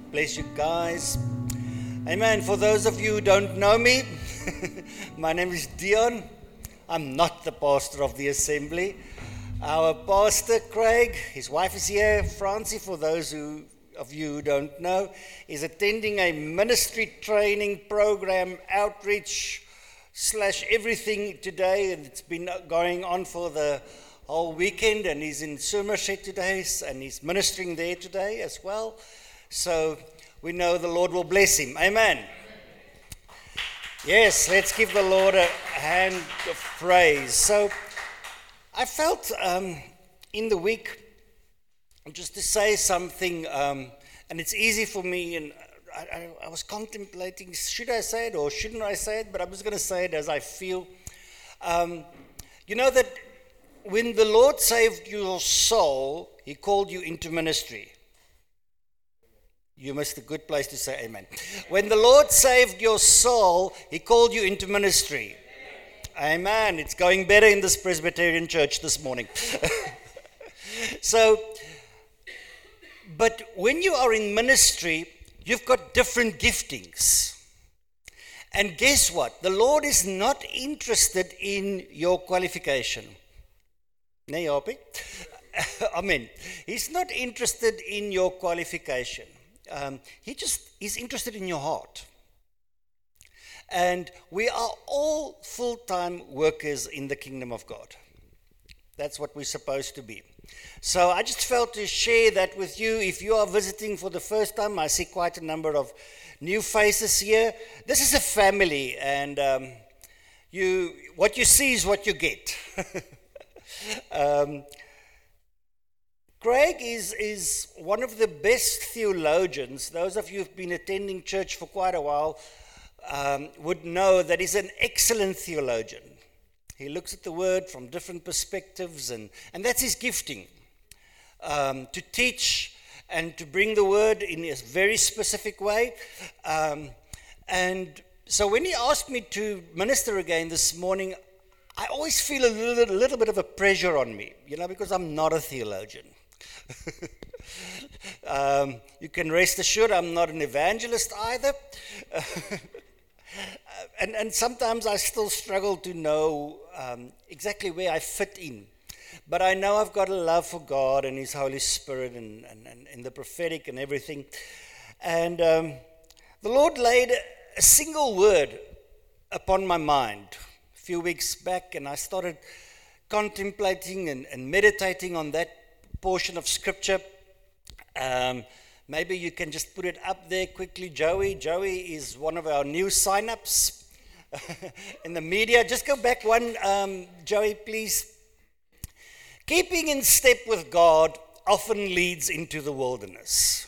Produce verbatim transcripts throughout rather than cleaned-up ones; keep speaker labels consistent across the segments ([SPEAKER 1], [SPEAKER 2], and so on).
[SPEAKER 1] God bless you guys. Amen. For those of you who don't know me, my name is Dion. I'm not the pastor of the assembly. Our pastor, Craig, his wife is here. Francie, for those who, of you who don't know, is attending a ministry training program, outreach slash everything today. And it's been going on for the whole weekend. And he's in Somerset today, and he's ministering there today as well. So we know the Lord will bless him. Amen. Yes, let's give the Lord a hand of praise. So I felt um, in the week just to say something, um, and it's easy for me, and I, I, I was contemplating, should I say it or shouldn't I say it, but I'm just going to say it as I feel. Um, you know that when the Lord saved your soul, he called you into ministry. You missed a good place to say amen. When the Lord saved your soul, he called you into ministry. Amen. It's going better in this Presbyterian church this morning. So, but when you are in ministry, you've got different giftings. And guess what? The Lord is not interested in your qualification. Nee, Japie? Amen. He's not interested in your qualification. Um, he just is interested in your heart. And we are all full-time workers in the kingdom of God. That's what we're supposed to be. So I just felt to share that with you. If you are visiting for the first time, I see quite a number of new faces here. This is a family, and um, you what you see is what you get. um, Craig is, is one of the best theologians. Those of you who have been attending church for quite a while um, would know that he's an excellent theologian. He looks at the word from different perspectives, and, and that's his gifting, um, to teach and to bring the word in a very specific way. Um, and so when he asked me to minister again this morning, I always feel a little, a little bit of a pressure on me, you know, because I'm not a theologian. um, you can rest assured I'm not an evangelist either. and, and sometimes I still struggle to know um, exactly where I fit in. But I know I've got a love for God and His Holy Spirit and, and, and, and the prophetic and everything. And um, the Lord laid a, a single word upon my mind a few weeks back, and I started contemplating and, and meditating on that portion of scripture. Um, maybe you can just put it up there quickly, Joey. Joey is one of our new sign-ups in the media. Just go back one, um, Joey, please. Keeping in step with God often leads into the wilderness.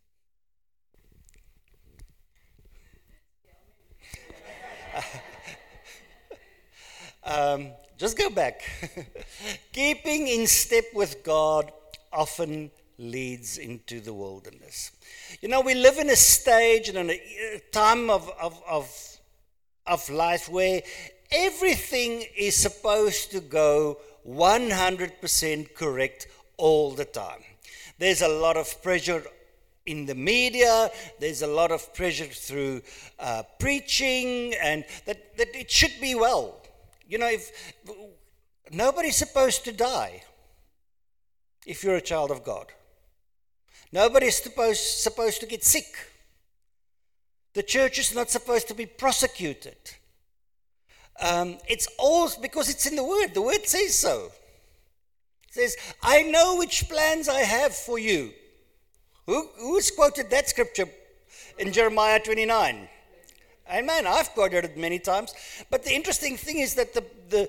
[SPEAKER 1] um, just go back. Keeping in step with God often leads into the wilderness. You know, we live in a stage and in a time of, of, of, of life where everything is supposed to go one hundred percent correct all the time. There's a lot of pressure in the media, there's a lot of pressure through uh, preaching, and that, that it should be well. You know, if nobody's supposed to die if you're a child of God. Nobody's supposed, supposed to get sick. The church is not supposed to be prosecuted. Um, it's all because it's in the Word. The Word says so. It says, I know which plans I have for you. Who, who's quoted that scripture in Jeremiah twenty-nine? Amen. I've quoted it many times. But the interesting thing is that the, the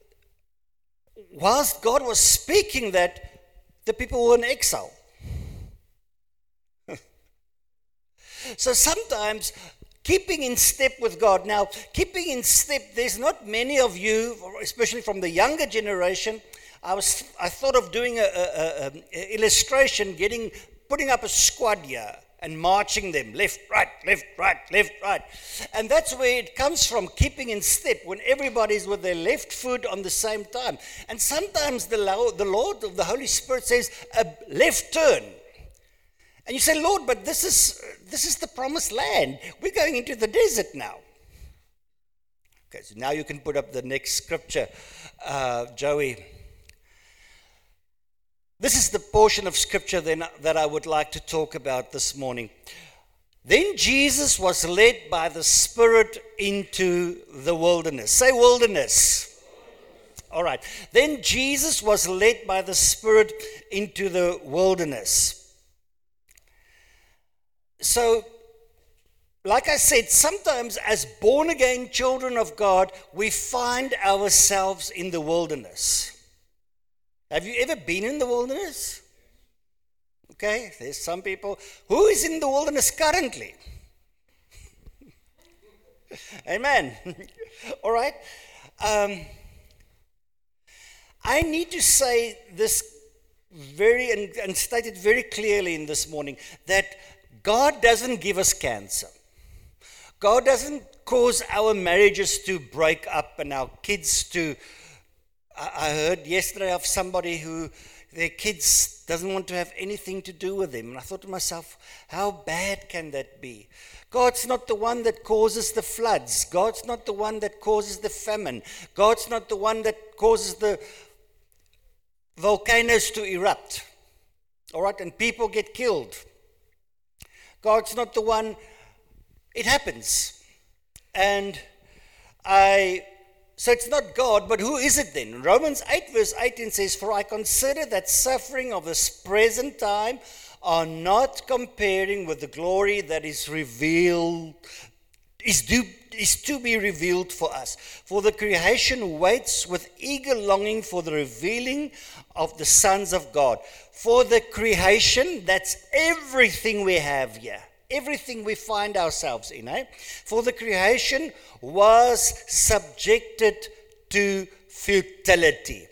[SPEAKER 1] whilst God was speaking that, the people were in exile. So sometimes keeping in step with God. Now, keeping in step, there's not many of you, especially from the younger generation. I was I thought of doing a, a, a, a illustration, getting putting up a squad here and marching them left, right, left, right, left, right. And that's where it comes from, keeping in step, when everybody's with their left foot on the same time. And sometimes the Lord, the Lord of the Holy Spirit says, a left turn. And you say, Lord, but this is this is the promised land. We're going into the desert now. Okay, so now you can put up the next scripture, uh, Joey. This is the portion of scripture then that I would like to talk about this morning. Then Jesus was led by the Spirit into the wilderness. Say wilderness. All right. Then Jesus was led by the Spirit into the wilderness. So, like I said, sometimes as born-again children of God, we find ourselves in the wilderness. Have you ever been in the wilderness? Okay, there's some people. Who is in the wilderness currently? Amen. All right. Um, I need to say this very and, and state it very clearly in this morning that God doesn't give us cancer. God doesn't cause our marriages to break up and our kids to. I heard yesterday of somebody who their kids doesn't want to have anything to do with them. And I thought to myself, how bad can that be? God's not the one that causes the floods. God's not the one that causes the famine. God's not the one that causes the volcanoes to erupt. All right, and people get killed. God's not the one. It happens. And I... So it's not God, but who is it then? Romans eight verse eighteen says, "For I consider that suffering of this present time are not comparing with the glory that is revealed, is due, is to be revealed for us. For the creation waits with eager longing for the revealing of the sons of God." For the creation, that's everything we have here. Everything we find ourselves in, eh? For the creation was subjected to futility.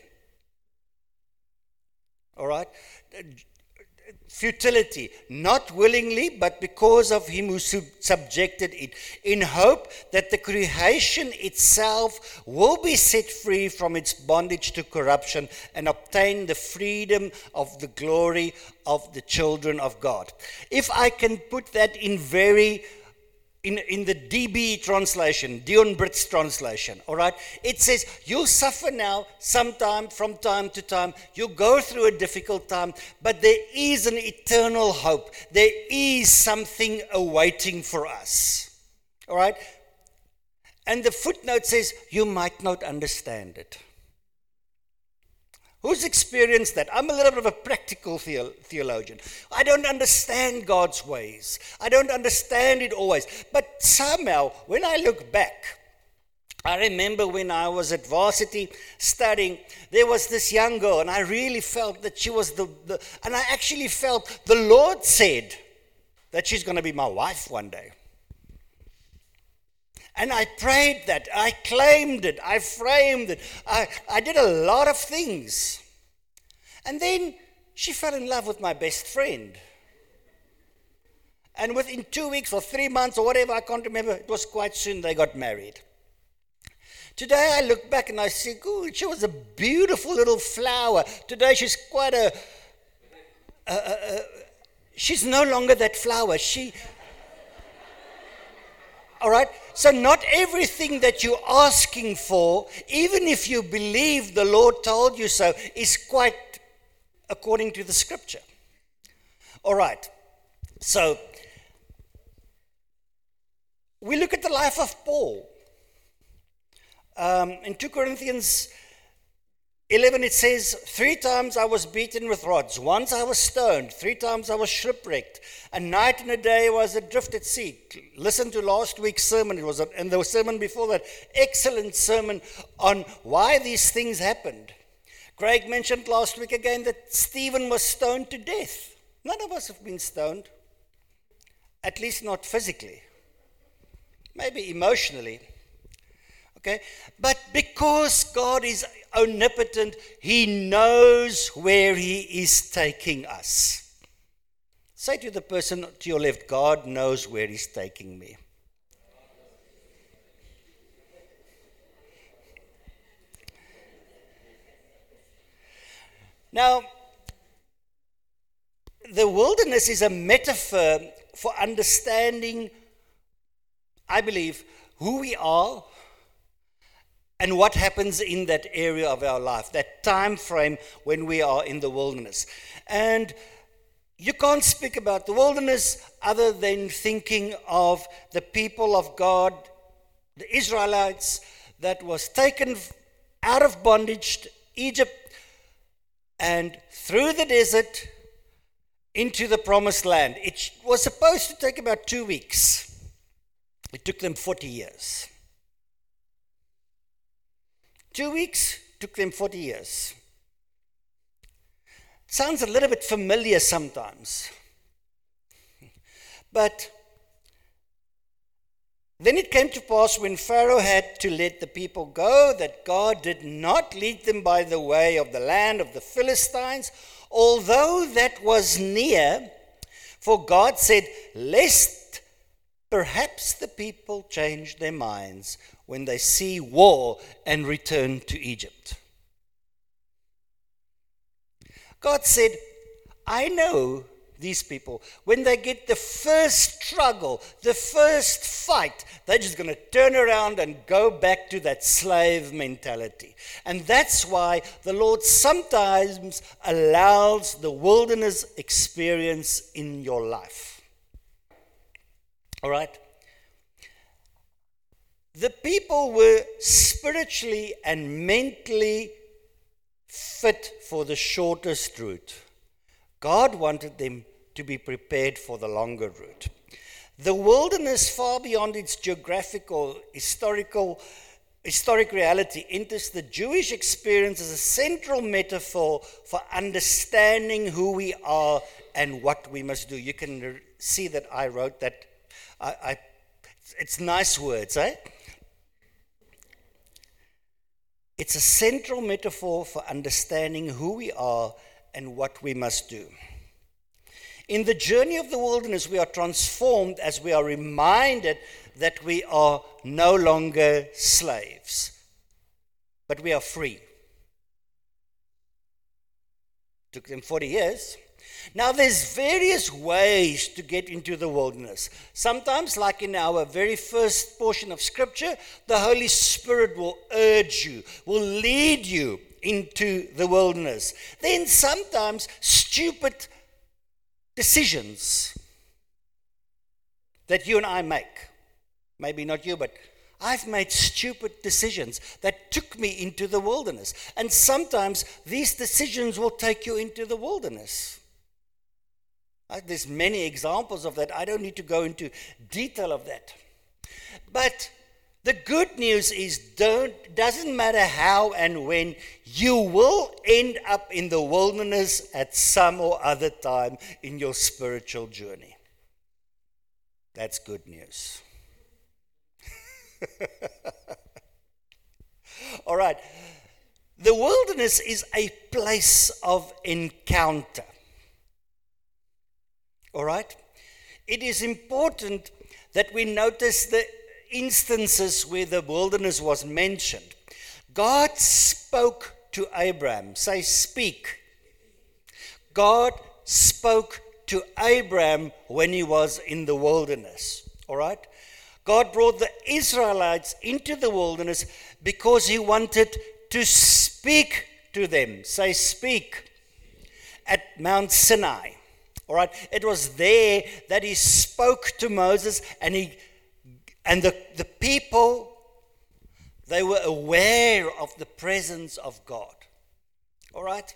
[SPEAKER 1] All right? Futility, not willingly, but because of him who sub- subjected it, in hope that the creation itself will be set free from its bondage to corruption and obtain the freedom of the glory of the children of God. If I can put that in very In, in the D B translation, Dion Britt's translation, all right, it says, you'll suffer now sometime, from time to time. You'll go through a difficult time, but there is an eternal hope. There is something awaiting for us, all right? And the footnote says, you might not understand it. Who's experienced that? I'm a little bit of a practical theo- theologian. I don't understand God's ways. I don't understand it always. But somehow, when I look back, I remember when I was at varsity studying, there was this young girl, and I really felt that she was the, the and I actually felt the Lord said that she's going to be my wife one day. And I prayed that, I claimed it, I framed it, I, I did a lot of things. And then she fell in love with my best friend. And within two weeks or three months or whatever, I can't remember, it was quite soon they got married. Today I look back and I see, ooh, she was a beautiful little flower. Today she's quite a, a, a, a she's no longer that flower. She... All right, so not everything that you're asking for, even if you believe the Lord told you so, is quite according to the scripture. All right, so we look at the life of Paul. Um, in Second Corinthians eleven, it says, three times I was beaten with rods. Once I was stoned. Three times I was shipwrecked. A night and a day I was adrift at sea. Listen to last week's sermon. It was, a, and the sermon before that, excellent sermon on why these things happened. Craig mentioned last week again that Stephen was stoned to death. None of us have been stoned. At least not physically. Maybe emotionally. Okay, but because God is omnipotent, He knows where He is taking us. Say to the person to your left, God knows where He's taking me. Now, the wilderness is a metaphor for understanding, I believe, who we are and what happens in that area of our life, that time frame when we are in the wilderness. And you can't speak about the wilderness other than thinking of the people of God, the Israelites, that was taken out of bondage to Egypt and through the desert into the promised land. It was supposed to take about two weeks. It took them forty years. Two weeks took them forty years. It sounds a little bit familiar sometimes. But then it came to pass when Pharaoh had to let the people go that God did not lead them by the way of the land of the Philistines, although that was near, for God said, lest perhaps the people change their minds when they see war and return to Egypt. God said, I know these people, when they get the first struggle, the first fight, they're just going to turn around and go back to that slave mentality. And that's why the Lord sometimes allows the wilderness experience in your life. All right? The people were spiritually and mentally fit for the shortest route. God wanted them to be prepared for the longer route. The wilderness, far beyond its geographical, historical, historic reality, enters the Jewish experience as a central metaphor for understanding who we are and what we must do. You can see that I wrote that. I, I, it's nice words, eh? It's a central metaphor for understanding who we are and what we must do. In the journey of the wilderness, we are transformed as we are reminded that we are no longer slaves, but we are free. Took them forty years. Now, there's various ways to get into the wilderness. Sometimes, like in our very first portion of Scripture, the Holy Spirit will urge you, will lead you into the wilderness. Then sometimes stupid decisions that you and I make. Maybe not you, but I've made stupid decisions that took me into the wilderness. And sometimes these decisions will take you into the wilderness. Uh, There's many examples of that. I don't need to go into detail of that. But the good news is, don't doesn't matter how and when, you will end up in the wilderness at some or other time in your spiritual journey. That's good news. All right. The wilderness is a place of encounter. All right? It is important that we notice the instances where the wilderness was mentioned. God spoke to Abraham. Say, speak. God spoke to Abraham when he was in the wilderness. All right? God brought the Israelites into the wilderness because he wanted to speak to them. Say, speak. At Mount Sinai. All right? It was there that he spoke to Moses, and he and the, the people, they were aware of the presence of God. All right?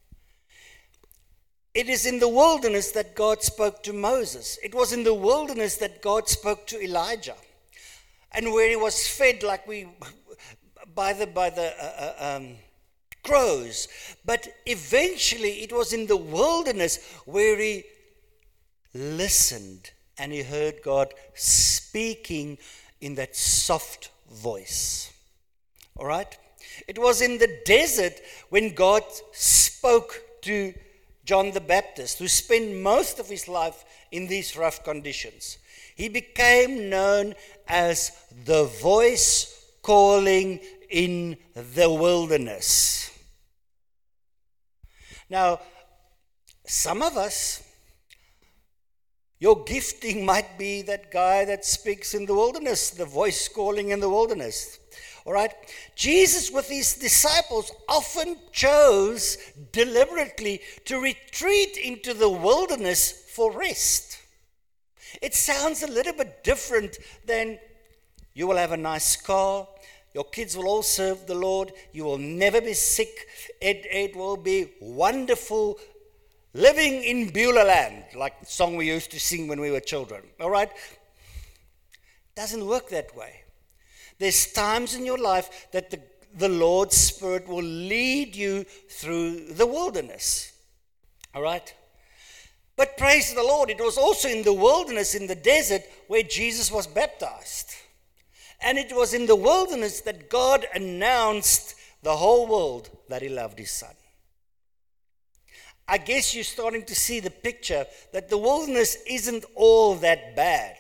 [SPEAKER 1] It is in the wilderness that God spoke to Moses. It was in the wilderness that God spoke to Elijah. And where he was fed like we by the by the uh, uh, um, crows. But eventually it was in the wilderness where he listened and he heard God speaking in that soft voice. All right? It was in the desert when God spoke to John the Baptist, who spent most of his life in these rough conditions. He became known as the voice calling in the wilderness. Now, some of us, Your gifting might be that guy that speaks in the wilderness, the voice calling in the wilderness. All right? Jesus with his disciples often chose deliberately to retreat into the wilderness for rest. It sounds a little bit different than you will have a nice car, your kids will all serve the Lord, you will never be sick, it, it will be wonderful living in Beulah land, like the song we used to sing when we were children. All right? Doesn't work that way. There's times in your life that the, the Lord's Spirit will lead you through the wilderness. All right? But praise the Lord, it was also in the wilderness, in the desert, where Jesus was baptized. And it was in the wilderness that God announced the whole world that he loved his son. I guess you're starting to see the picture that the wilderness isn't all that bad.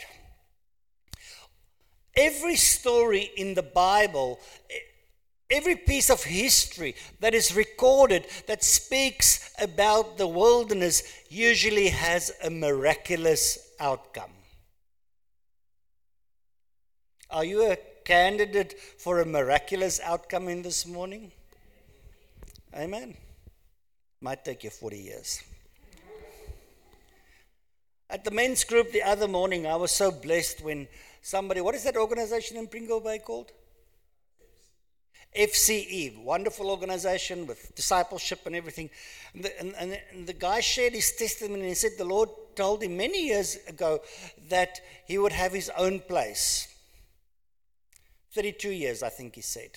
[SPEAKER 1] Every story in the Bible, every piece of history that is recorded that speaks about the wilderness usually has a miraculous outcome. Are you a candidate for a miraculous outcome in this morning? Amen. Might take you forty years. At the men's group the other morning, I was so blessed when somebody, what is that organization in Pringle Bay called? F C E, wonderful organization with discipleship and everything. And the, and, and, and the guy shared his testimony and he said the Lord told him many years ago that he would have his own place. thirty-two years, I think he said.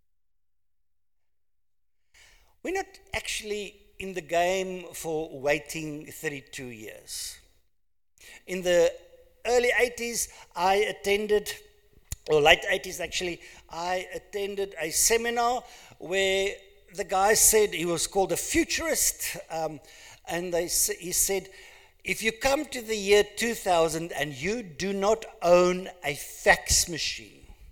[SPEAKER 1] We're not actually in the game for waiting thirty-two years. In the early eighties, I attended, or late eighties actually, I attended a seminar where the guy said, he was called a futurist, um, and they, he said, if you come to the year two thousand and you do not own a fax machine,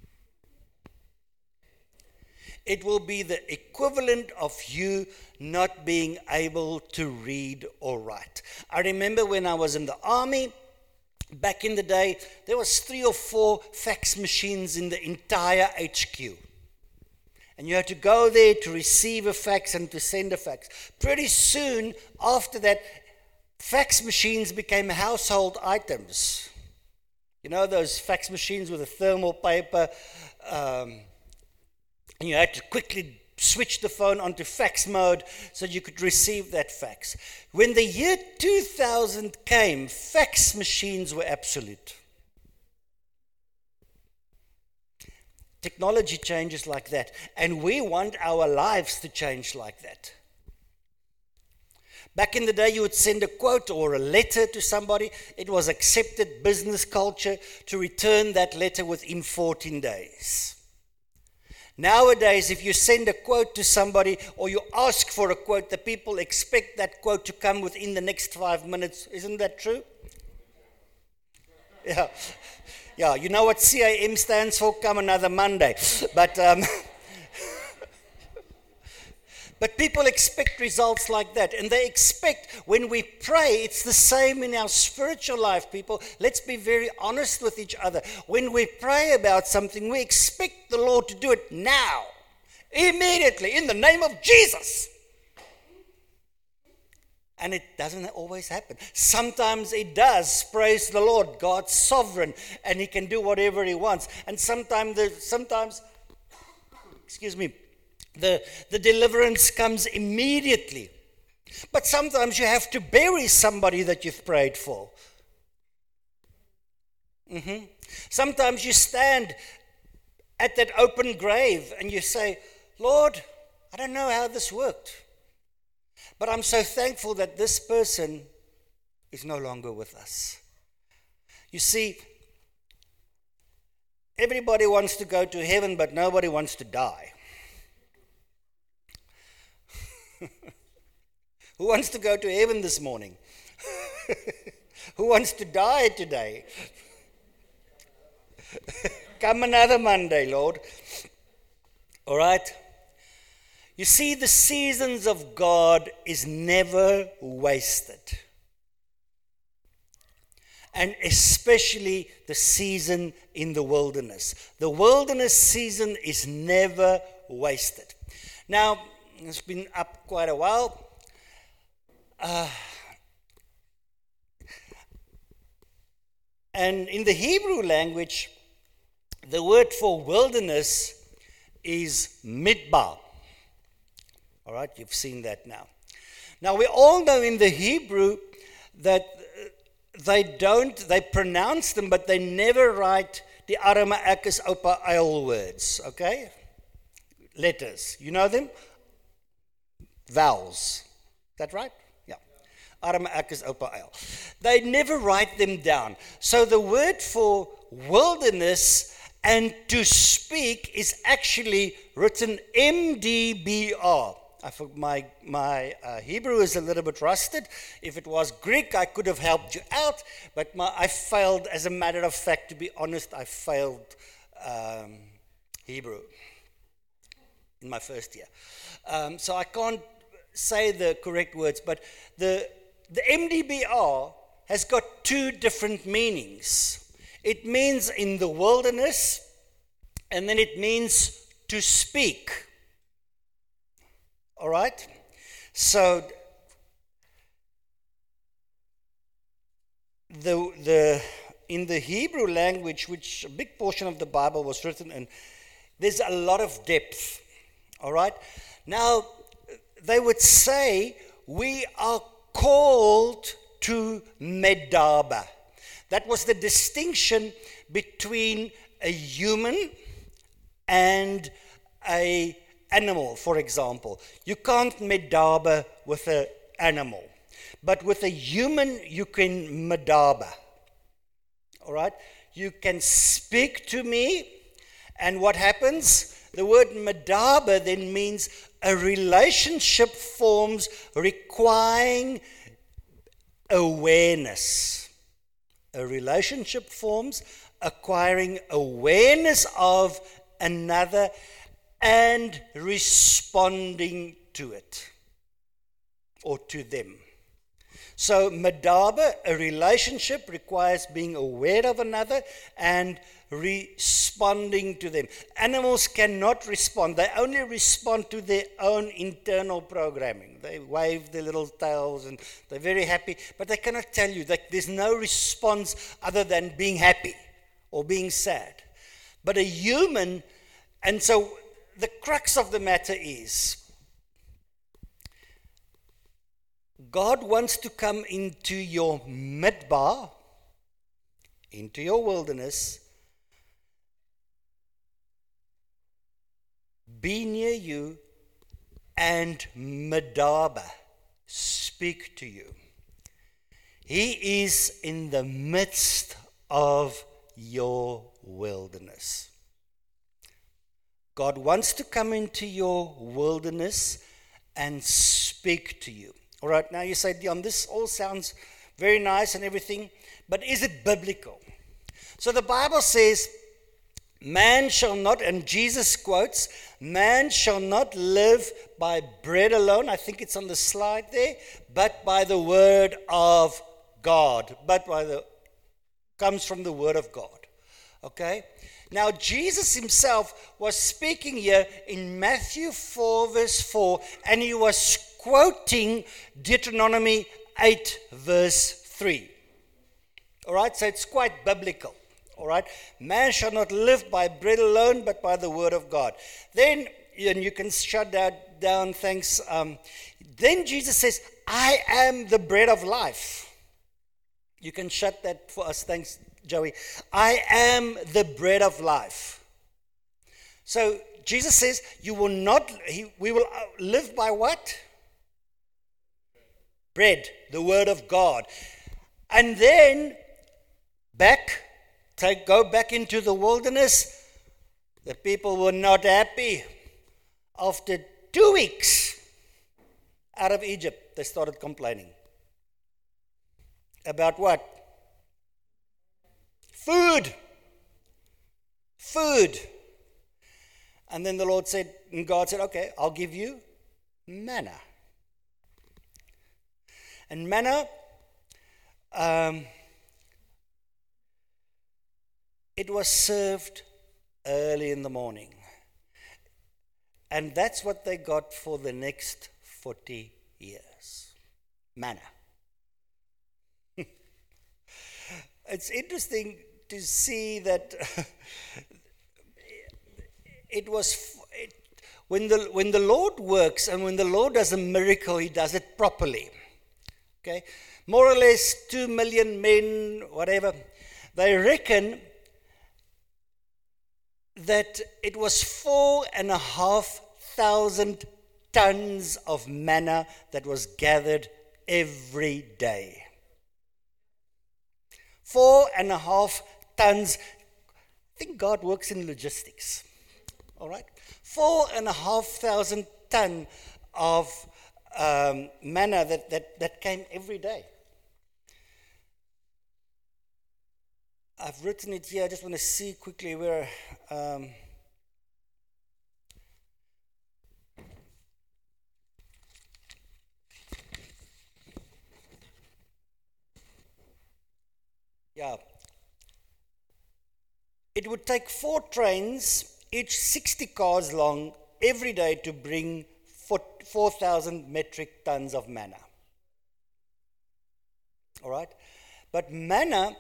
[SPEAKER 1] it will be the equivalent of you not being able to read or write. I remember when I was in the army, back in the day, there was three or four fax machines in the entire H Q. And you had to go there to receive a fax and to send a fax. Pretty soon after that, fax machines became household items. You know, those fax machines with a thermal paper, um, and you had to quickly switch the phone onto fax mode so you could receive that fax. When the year two thousand came, fax machines were obsolete. Technology changes like that, and we want our lives to change like that. Back in the day, you would send a quote or a letter to somebody. It was accepted business culture to return that letter within fourteen days. Nowadays, if you send a quote to somebody or you ask for a quote, the people expect that quote to come within the next five minutes. Isn't that true? Yeah. Yeah, you know what C A M stands for? Come another Monday. But um, but people expect results like that. And they expect when we pray, it's the same in our spiritual life, people. Let's be very honest with each other. When we pray about something, we expect the Lord to do it now, immediately, in the name of Jesus. And it doesn't always happen. Sometimes it does. Praise the Lord. God's sovereign, and he can do whatever he wants. And sometimes, the, sometimes, excuse me, the, the deliverance comes immediately. But sometimes you have to bury somebody that you've prayed for. Mm-hmm. Sometimes you stand at that open grave and you say, Lord, I don't know how this worked. But I'm so thankful that this person is no longer with us. You see, everybody wants to go to heaven, but nobody wants to die. Who wants to go to heaven this morning? Who wants to die today? Come another Monday, Lord. All right? You see, the seasons of God is never wasted. and especially the season in the wilderness. The wilderness season is never wasted. Now, it's been up quite a while. Uh, and in the Hebrew language, the word for wilderness is midbar. All right, you've seen that now. Now, we all know in the Hebrew that they don't, they pronounce them, but they never write the Aramaic Opa Eil words, okay? Letters. You know them? Vowels. Is that right? Yeah. Aramaic Opa Eil. They never write them down. So the word for wilderness and to speak is actually written M D B R. I thought my, my uh, Hebrew is a little bit rusted. If it was Greek, I could have helped you out, but my, I failed. As a matter of fact, to be honest, I failed um, Hebrew in my first year. Um, so I can't say the correct words, but the, the M D B R has got two different meanings. It means in the wilderness, and then it means to speak. All right? So the the in the Hebrew language, which a big portion of the Bible was written in, there's a lot of depth. All right? Now, they would say we are called to Medaba. That was the distinction between a human and a animal, for example. You can't medaba with an animal, but with a human you can medaba. All right? You can speak to me, and what happens? The word medaba then means a relationship forms requiring awareness. A relationship forms acquiring awareness of another and responding to it or to them. So medaba, a relationship, requires being aware of another and responding to them. Animals cannot respond. They only respond to their own internal programming. They wave their little tails and they're very happy, but they cannot tell you that there's no response other than being happy or being sad. But a human, and so the crux of the matter is, God wants to come into your midbar, into your wilderness, be near you, and medaba, speak to you. He is in the midst of your wilderness. God wants to come into your wilderness and speak to you. All right, now you say, Dion, this all sounds very nice and everything, but is it biblical? So the Bible says, man shall not, and Jesus quotes, man shall not live by bread alone, I think it's on the slide there, but by the word of God. But by the, comes from the word of God. Okay? Now, Jesus himself was speaking here in Matthew four, verse four, and he was quoting Deuteronomy eight, verse three. All right, so it's quite biblical. All right, man shall not live by bread alone, but by the word of God. Then, and you can shut that down, thanks. Um, then Jesus says, I am the bread of life. You can shut that for us, thanks, Joey. I am the bread of life. So Jesus says, you will not, he, we will live by what? Bread, the word of God. And then back, take, go back into the wilderness. The people were not happy. After two weeks out of Egypt, they started complaining. About what? Food. Food. And then the Lord said, and God said, okay, I'll give you manna. And manna, um, it was served early in the morning. And that's what they got for the next forty years. Manna. It's interesting to see that it was it, when the when the Lord works and when the Lord does a miracle, He does it properly. Okay, more or less two million men, whatever. They reckon that it was four and a half thousand tons of manna that was gathered every day. Four and a half tons. I think God works in logistics. All right? Four and a half thousand ton of um, manna that, that, that came every day. I've written it here. I just want to see quickly where. Um, yeah. It would take four trains, each sixty cars long, every day to bring four thousand metric tons of manna. All right? But manna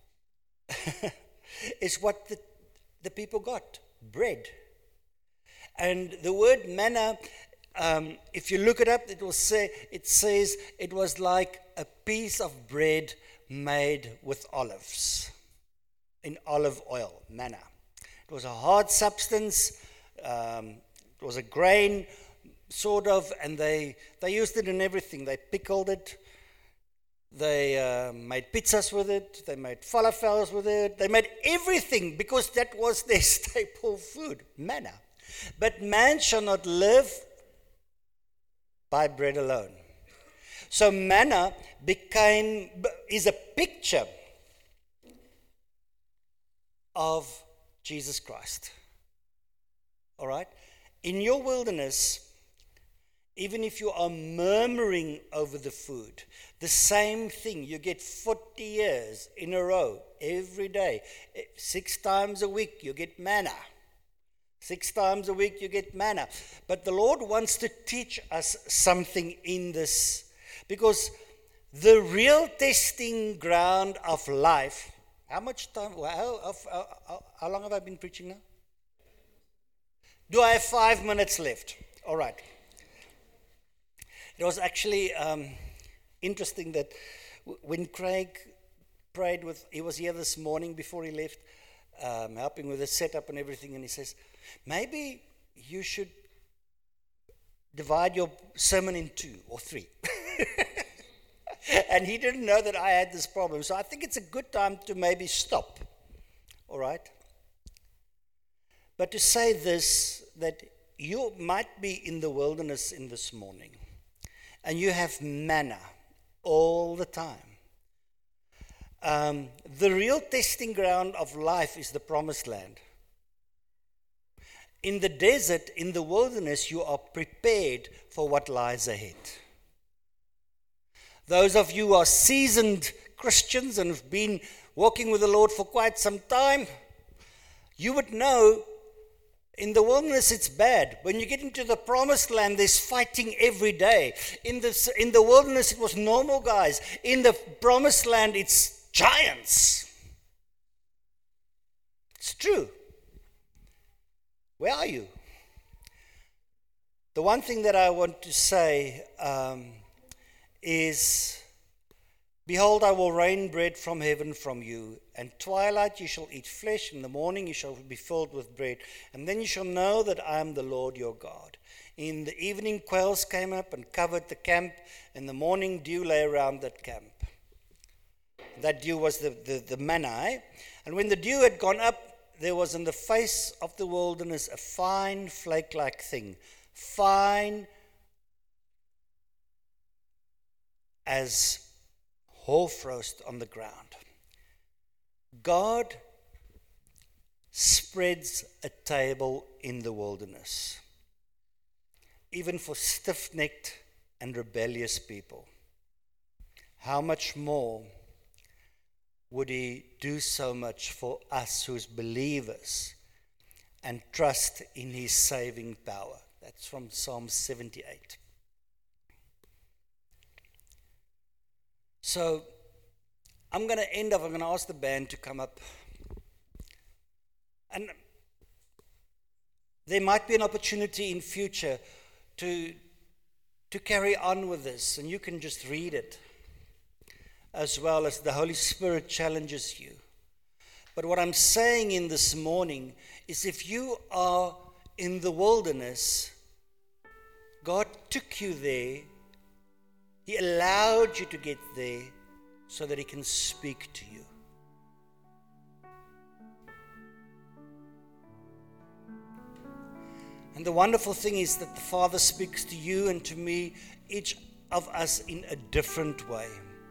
[SPEAKER 1] is what the, the people got, bread. And the word manna, um, if you look it up, it will say it says it was like a piece of bread made with olives, in olive oil, manna. It was a hard substance. Um, it was a grain, sort of, and they they used it in everything. They pickled it. They uh, made pizzas with it. They made falafels with it. They made everything because that was their staple food, manna. But man shall not live by bread alone. So manna became, is a picture of Jesus Christ. All right? In your wilderness, even if you are murmuring over the food, the same thing, you get forty years in a row, every day. Six times a week, you get manna. Six times a week, you get manna. But the Lord wants to teach us something in this, because the real testing ground of life, how much time, well, how, how, how, how long have I been preaching now? Do I have five minutes left? All right. It was actually um, interesting that w- when Craig prayed with, he was here this morning before he left, um, helping with the setup and everything, and he says, maybe you should divide your sermon in two or three. And he didn't know that I had this problem. So I think it's a good time to maybe stop. All right? But to say this, that you might be in the wilderness in this morning, and you have manna all the time. Um, the real testing ground of life is the promised land. In the desert, in the wilderness, you are prepared for what lies ahead. Those of you who are seasoned Christians and have been walking with the Lord for quite some time, you would know in the wilderness it's bad. When you get into the promised land, there's fighting every day. In the, in the wilderness, it was normal guys. In the promised land, it's giants. It's true. Where are you? The one thing that I want to say um, is, behold, I will rain bread from heaven from you, and twilight you shall eat flesh, in the morning you shall be filled with bread, and then you shall know that I am the Lord your God. In the evening quails came up and covered the camp, in the morning dew lay around that camp. That dew was the, the, the manna, eh? And when the dew had gone up, there was in the face of the wilderness a fine flake-like thing, fine as hoarf roast on the ground. God spreads a table in the wilderness, even for stiff-necked and rebellious people. How much more would he do so much for us who's believers and trust in his saving power. That's from Psalm seventy-eight. So I'm going to end up, I'm going to ask the band to come up. And there might be an opportunity in future to, to carry on with this, and you can just read it as well as the Holy Spirit challenges you. But what I'm saying in this morning is if you are in the wilderness, God took you there. He allowed you to get there so that he can speak to you. And the wonderful thing is that the Father speaks to you and to me, each of us in a different way.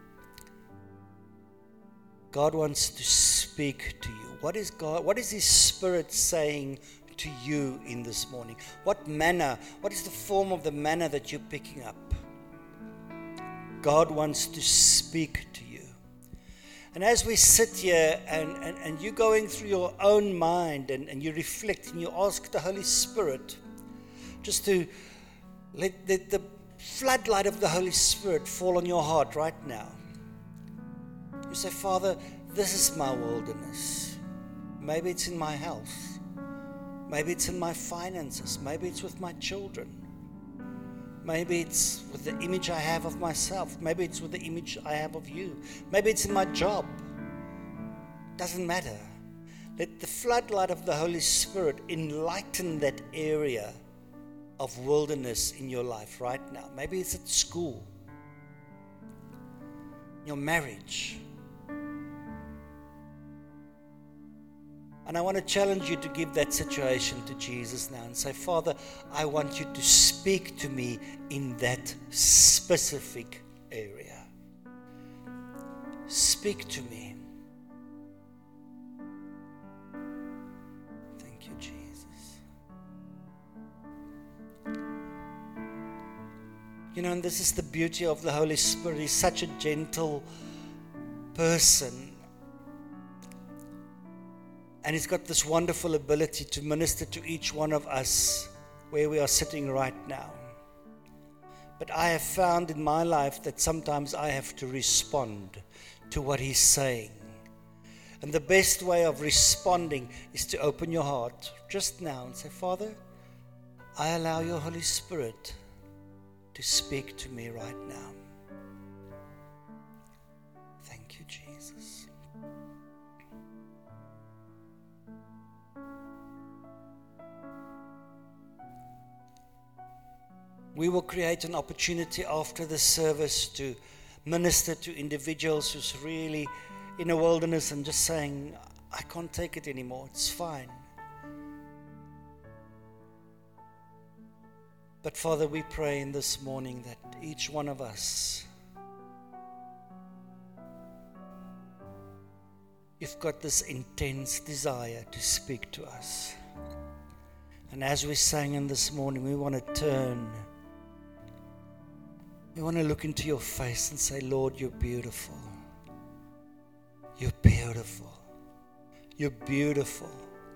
[SPEAKER 1] God wants to speak to you. What is God? What is his Spirit saying to you in this morning? What manner? What is the form of the manner that you're picking up? God wants to speak to you. And as we sit here and, and, and you're going through your own mind and, and you reflect and you ask the Holy Spirit just to let, let the floodlight of the Holy Spirit fall on your heart right now. You say, Father, this is my wilderness. Maybe it's in my health. Maybe it's in my finances. Maybe it's with my children. Maybe it's with the image I have of myself. Maybe it's with the image I have of you. Maybe it's in my job. Doesn't matter. Let the floodlight of the Holy Spirit enlighten that area of wilderness in your life right now. Maybe it's at school, your marriage. And I want to challenge you to give that situation to Jesus now and say, Father, I want you to speak to me in that specific area. Speak to me. Thank you, Jesus. You know, and this is the beauty of the Holy Spirit. He's such a gentle person. And he's got this wonderful ability to minister to each one of us where we are sitting right now. But I have found in my life that sometimes I have to respond to what he's saying. And the best way of responding is to open your heart just now and say, Father, I allow your Holy Spirit to speak to me right now. Thank you, Jesus. We will create an opportunity after the service to minister to individuals who's really in a wilderness and just saying, I can't take it anymore, it's fine. But Father, we pray in this morning that each one of us, you've got this intense desire to speak to us. And as we sang in this morning, we want to turn. We want to look into your face and say, Lord, you're beautiful. You're beautiful. You're beautiful.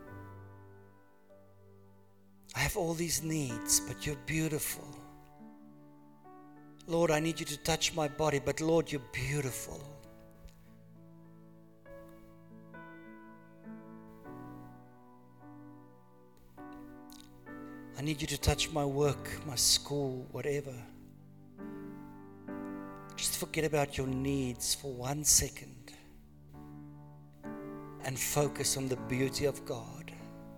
[SPEAKER 1] I have all these needs, but you're beautiful. Lord, I need you to touch my body, but Lord, you're beautiful. I need you to touch my work, my school, whatever. Just forget about your needs for one second and focus on the beauty of God.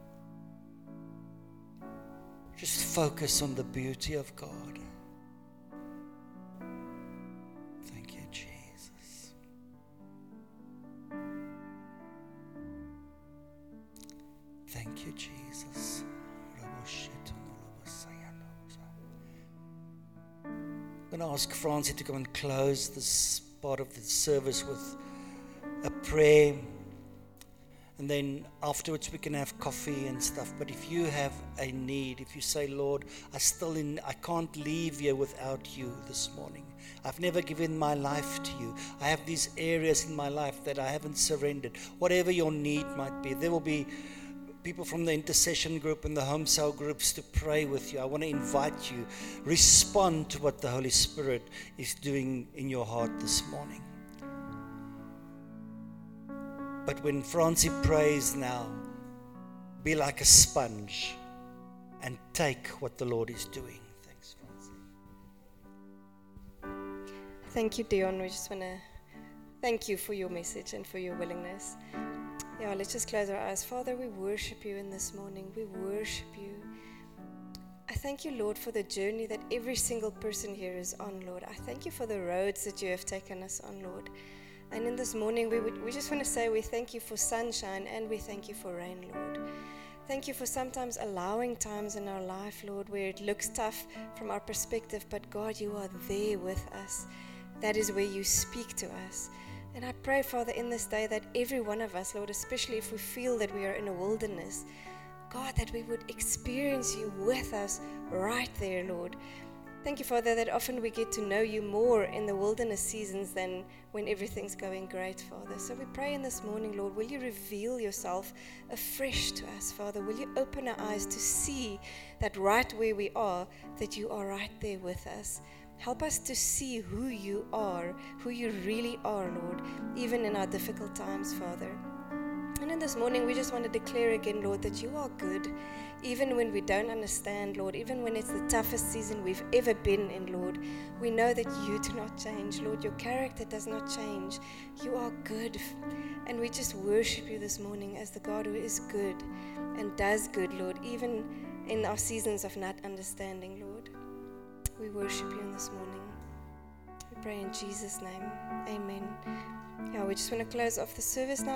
[SPEAKER 1] Just focus on the beauty of God. Thank you, Jesus. Thank you, Jesus. I'm going to ask Francie to come and close this part of the service with a prayer. And then afterwards we can have coffee and stuff. But if you have a need, if you say, Lord, I still in, I can't leave here without you this morning. I've never given my life to you. I have these areas in my life that I haven't surrendered. Whatever your need might be, there will be people from the intercession group and the home cell groups to pray with you. I want to invite you, respond to what the Holy Spirit is doing in your heart this morning. But when Francie prays now, be like a sponge and take what the Lord is doing. Thanks, Francie.
[SPEAKER 2] Thank you, Dion. We just want to thank you for your message and for your willingness. Yeah, let's just close our eyes. Father, we worship you in this morning. We worship you. I thank you, Lord, for the journey that every single person here is on, Lord. I thank you for the roads that you have taken us on, Lord. And in this morning, we would, we just want to say we thank you for sunshine and we thank you for rain, Lord. Thank you for sometimes allowing times in our life, Lord, where it looks tough from our perspective, but God, you are there with us. That is where you speak to us. And I pray, Father, in this day that every one of us, Lord, especially if we feel that we are in a wilderness, God, that we would experience you with us right there, Lord. Thank you, Father, that often we get to know you more in the wilderness seasons than when everything's going great, Father. So we pray in this morning, Lord, will you reveal yourself afresh to us, Father? Will you open our eyes to see that right where we are, that you are right there with us? Help us to see who you are, who you really are, Lord, even in our difficult times, Father. And in this morning, we just want to declare again, Lord, that you are good, even when we don't understand, Lord, even when it's the toughest season we've ever been in, Lord. We know that you do not change, Lord. Your character does not change. You are good. And we just worship you this morning as the God who is good and does good, Lord, even in our seasons of not understanding, Lord. We worship you in this morning. We pray in Jesus' name. Amen. Yeah, we just want to close off the service now.